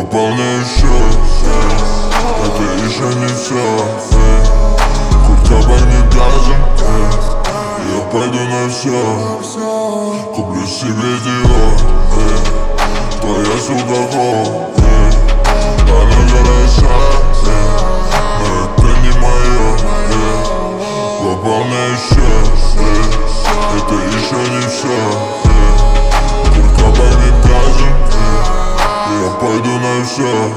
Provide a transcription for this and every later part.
Пополняю счет, это еще не все. Куртка пахнет газом, я пойду на все. Куплю себе Диор, твоя сука хол. Она хороша, но это не мое. Пополняю счет, это еще не все. Куртка пахнет газом, я пойду на все.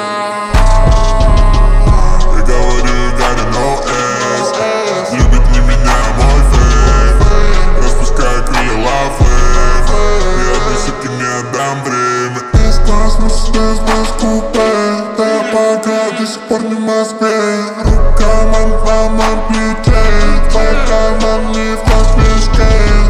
Я говорю, you gotta know it. Любит не меня, мой фейк. Распускаю крылья лавы. Я высоко не отдам время. Из космоса, без купе. Да я пока до сих пор не в Москве. Рука на моем плече. Твоя карман не в космичке.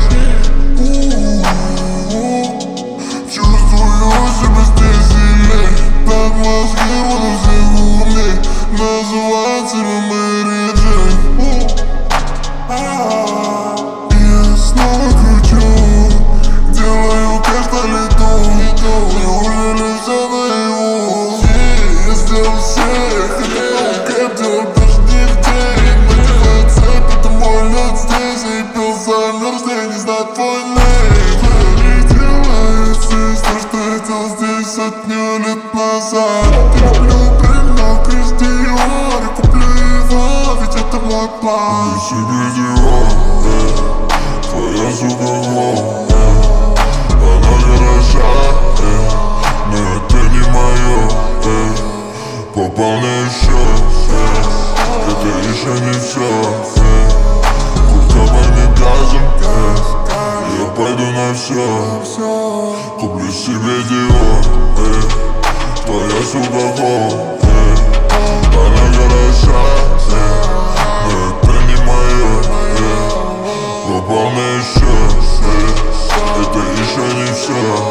Чувствую себя здесь сильней. Так мозги будут все умней. Называют себя Мэри Джейн. Я снова кручу. Делаю кэш на лету. Неужели все наяву? Я сделал всех. Это кэп, делал даже не в день. Надеваю цепь, это мой лед здесь. Я пил замерз, я не знаю твой нейм. Не делается то, что я делал здесь сотню лет назад. Я люблю бренд, но Кристиан. Я куплю его, ведь это мой план. Куплю себе Диор, твоя сука хол. Она хороша, но это не мое. Пополняю счет, это еще не все. Куртка пахнет газом, я пойду на все. Куплю себе Диор, твоя сука хол. Она хороша, но это не мое. Пополняю счет, это еще не все.